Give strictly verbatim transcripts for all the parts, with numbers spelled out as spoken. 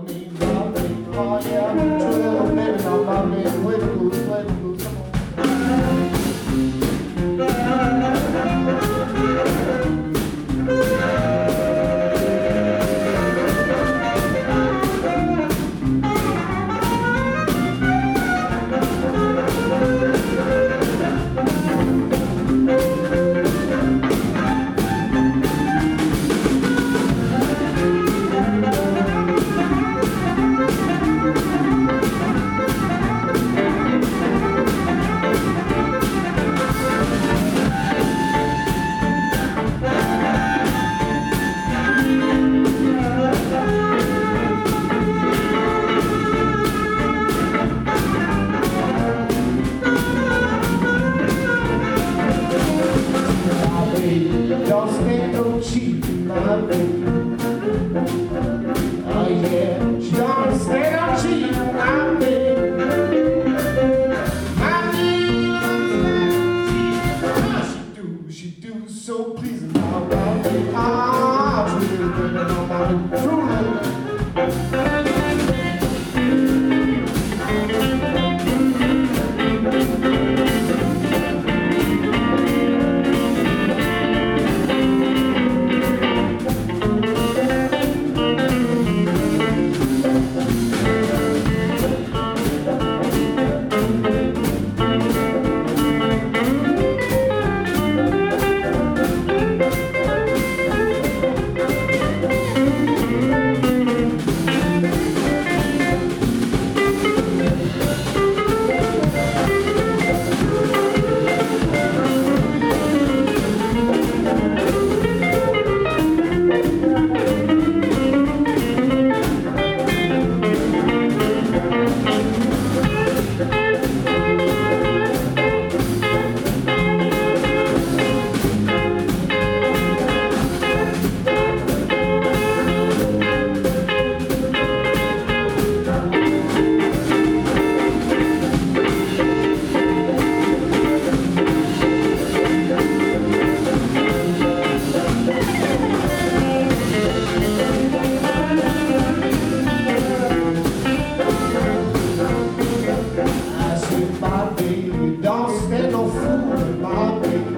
on me, my baby. Oh yeah, true little baby, now my baby. Play the blues, play the blues, come on. Don't stay no cheap, my baby. Oh yeah, she don't stay no cheap, my baby. My baby don't stay no cheap. She do, she do so pleasing, my baby. Ah, she really bring it on my truly. Don't stand no fool with my baby.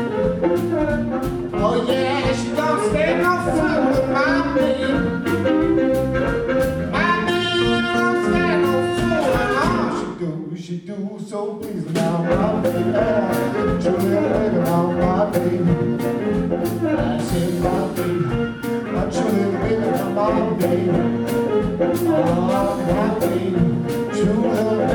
Oh yeah, she don't stand no fool with my baby. My baby don't stand no fool, and all she do, she do so please now, my baby. Truly baby, now my baby. I said my baby, I truly baby, now my baby. Oh my baby, truly.